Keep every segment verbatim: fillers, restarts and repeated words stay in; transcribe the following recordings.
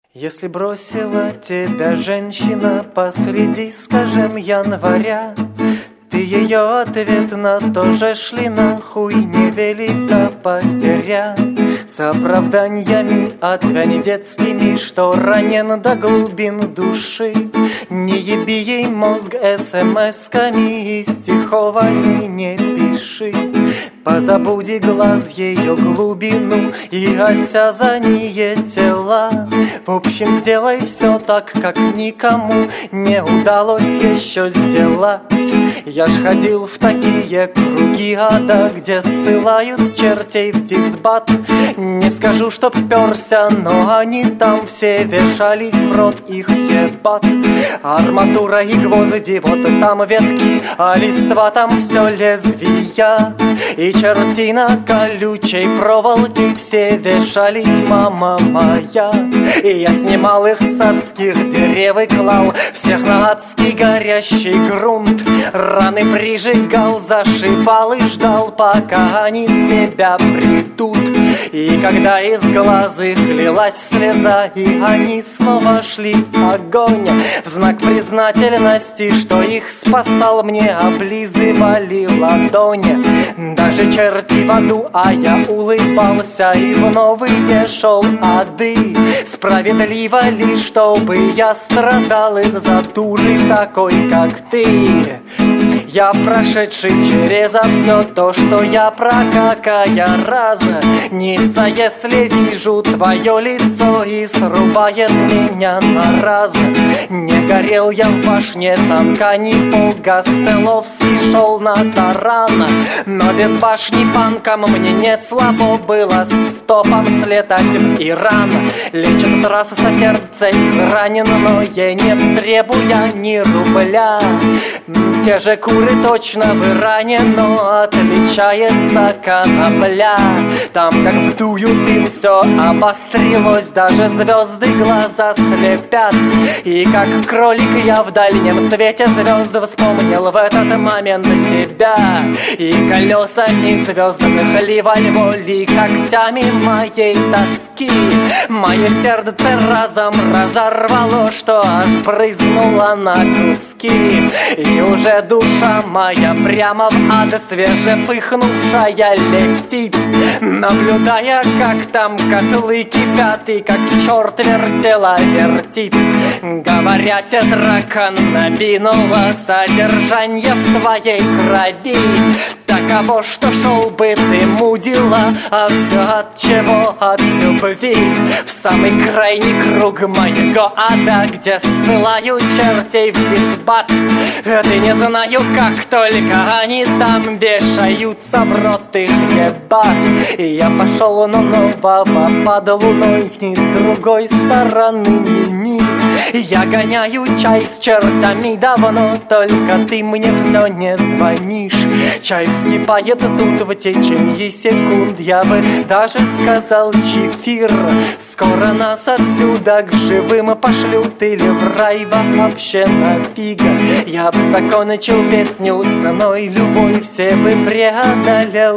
Если бросила тебя женщина посреди, скажем, января, ты ее ответ на то же шли нахуй, невелика потеря. С оправданиями отвянь детскими, что ранен до глубин души. Не еби ей мозг эс-эм-эсками и стихований не пиши. Позабуди глаз ее глубину и осязание тела. В общем, сделай все так, как никому не удалось еще сделать. Я ж ходил в такие круги ада, где ссылают чертей в дисбат. Не скажу, чтоб перся, но они там все вешались в рот, их ебат. Арматура и гвозди, вот там ветки, а листва там все лезвия. И черти на колючей проволоке все вешались, мама моя. И я снимал их с адских дерев и клал всех на адский горящий грунт. Раны прижигал, зашивал и ждал, пока они в себя придут. И когда из глаз их лилась слеза, и они снова шли в огонь, в знак признательности, что их спасал, мне облизывали ладонь. Даже черти в аду, а я улыбался и в новые шел ады. Справедливо ли, чтобы я страдал из-за дуры такой, как ты? Я прошедший через все то, что я прокакая разница, если вижу твое лицо и срубает меня на раз. Не горел я в башне танка, не пуга, Стеловский шел на таран. Но без башни панкам мне не слабо было стопом слетать в Иран. Лечит трасса со сердца израненное, не требуя ни рубля. Те же куры точно в Иране, но отличается конопля. Там как вдуют им все обострилось, даже звезды глаза слепят. И как кролик я в дальнем свете звезды вспомнил в этот момент тебя. И колесами звездных ливали когтями моей тоски. Мое сердце разом разорвало, что аж брызнуло на куски. И уже душа моя прямо в ад свежепыхнувшая летит, наблюдая, как там котлы кипят и как черт вертела вертит. Говорят, тетраканнабинового содержание в твоей крови таково, что шел бы ты мудила, а все от чего? От любви. В самый крайний круг моего ада, где ссылаю чертей в дисбат. Ты не знаю, как только они там вешаются в рот их ебать. И я пошел на нового под луной, ни с другой стороны ни ни. Я гоняю чай с чертями давно, только ты мне все не звонишь. Чай вскипает тут в течение секунд, я бы даже сказал чефир. Скоро нас отсюда к живым пошлют или в рай вообще нафига. Я бы закончил песню ценой любой, все бы преодолел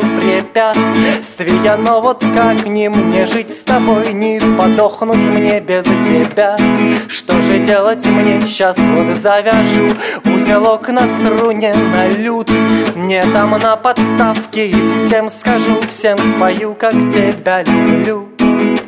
препятствия. Но вот как не мне жить с тобой, не подохнуть мне без тебя? Что же делать мне сейчас? Вот завяжу узелок на струне на лют. Мне там на подставке и всем скажу, всем спою, как тебя люблю.